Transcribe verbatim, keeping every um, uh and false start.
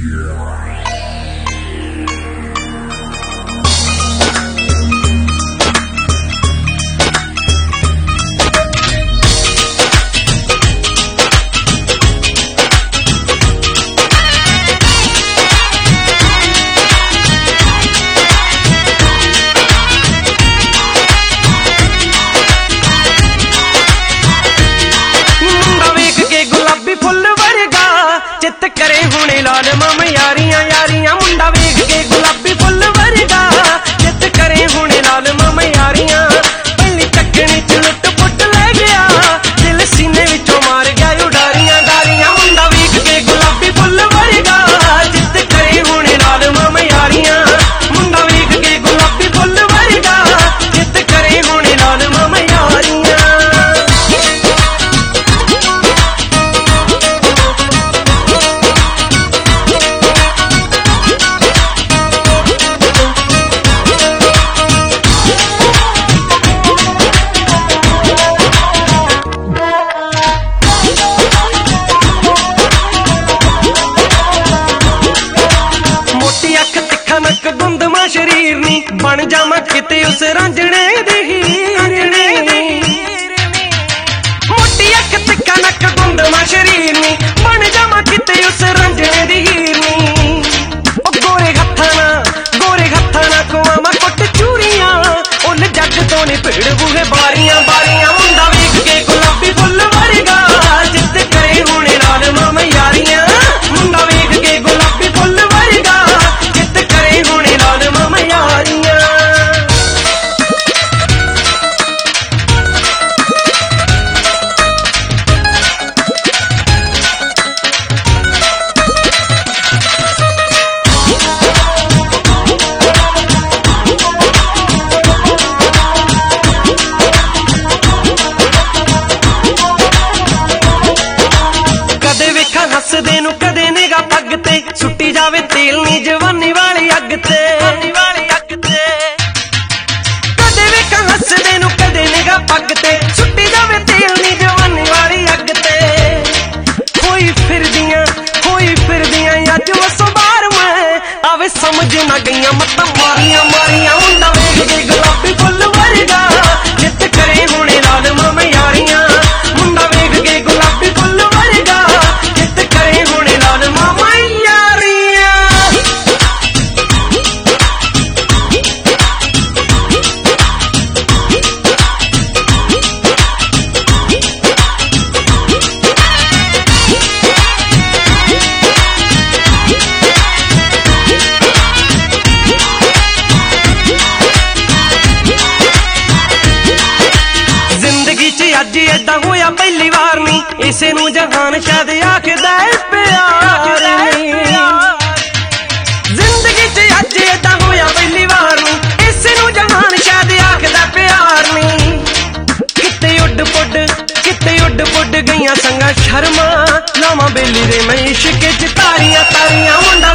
बन जावा किते उस रांझणे दी हीरनी, मोटी अख तिक्का नक गुंदमा शरीर नी, बन जावा किते उस रांझणे दी हीरनी। ओ गोरे हत्थां नाल गोरे हत्थां नाल कुआं कुट चूड़ियां, उन जग तो नी भीड़ बूहे बारियां बारियां। मुंडा वेख के गुलाबी फुल वर्गा, जिद करे हुणे लाल मामा यारियां। मुंडा वेख के गुलाबी फुल वर्गा, जिद करे हुणे लाल मामा यारियां। हसदे नू कदे निगा पग ते, सुट्टी जावे तेल नी जवानी वाली अग ते। कदे वेखां हसदे नू कदे निगा पग ते, सुट्टी जावे तेल नी जवानी वाली अग ते। होई फिरदियां होई फिरदियां अज वसो बार मैं, आवे समझ ना गईयां मत्तां मारियां मारियां। मुंडा वेख के गुलाबी फुल वर्गा, जिद करे हुणे लाल मामा यारियां। मुंडा वेख के गुलाबी फुल वर्गा, जिद करे हुणे लाल मामा यारियां। जिंदगी च अज एदा होया पहली बार नी, इसे नू जहान शायद आखदा है प्यार नी। जिंदगी च अज एदा होया पहली बार नी, इसे नू जहान शायद आखदा प्यार नी। किते उड पुड किते उड पुड गईयां संगा शर्मा, लावां बेली दे मैं इश्क च तारियां तारियां। मुंडा